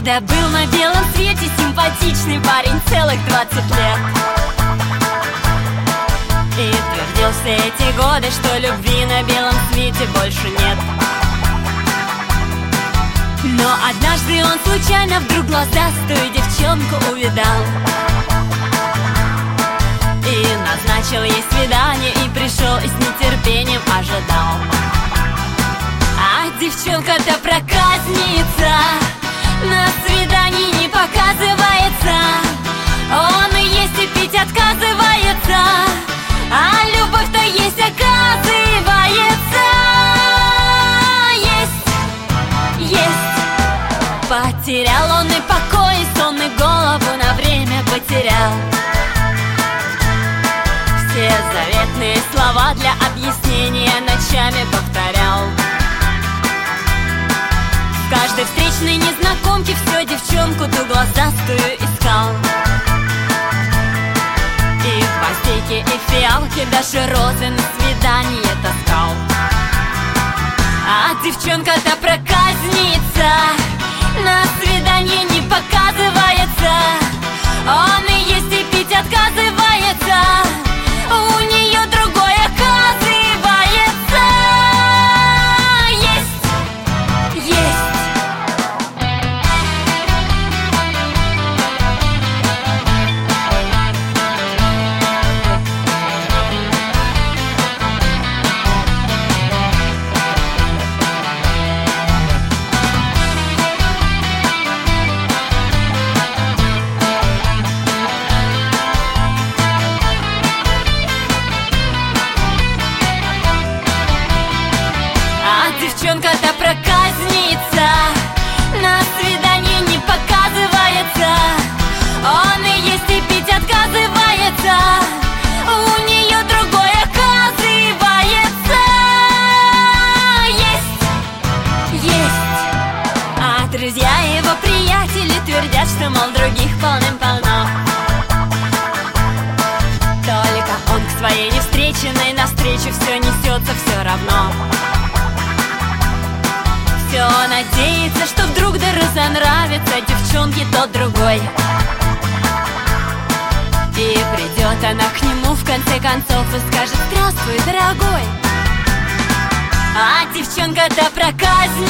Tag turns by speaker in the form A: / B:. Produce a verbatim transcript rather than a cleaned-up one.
A: когда был на белом свете симпатичный парень целых двадцать лет. И твердил все эти годы, что любви на белом свете больше нет. Но однажды он случайно вдруг глазастую девчонку увидал и назначил ей свидание, и пришел, и с нетерпением ожидал. А девчонка-то проказница, на свидании не показывается. Он и есть, и пить отказывается, а любовь-то есть, оказывается. Есть, есть. Потерял он и покой, и сон, и голову на время потерял. Все заветные слова для объяснения ночами повторял. В каждой встречной незнакомке все девчонку ту глазастую искал. И гвоздики, и фиалки, даже розы на свидание таскал. А девчонка-то проказница, на свидание не показывается. Он и есть, и пить отказывается, у нее другой оказывается. Есть, есть. Девчонка-то проказница, на свидание не показывается. Он и есть, и пить отказывается, у нее другой оказывается. Есть, есть. А друзья его, приятели, твердят, что, мол, других полным-полно. Только он к своей невстреченной навстречу все несется все равно. Все надеется, что вдруг да разонравится девчонке тот другой, и придет она к нему в конце концов и скажет: здравствуй, дорогой. А девчонка-то проказница,